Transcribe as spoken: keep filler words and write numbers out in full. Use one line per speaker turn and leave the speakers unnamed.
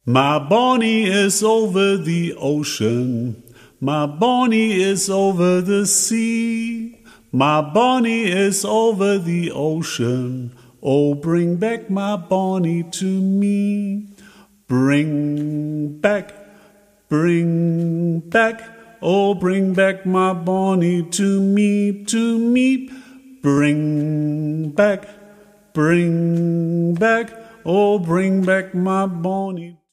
My Bonnie is over the ocean. My Bonnie is over the sea. My Bonnie is over the ocean. Oh, bring back my Bonnie to me. Bring back, bring back. Oh, bring back my Bonnie to me, to me. Bring back, bring back. Oh, bring back my Bonnie.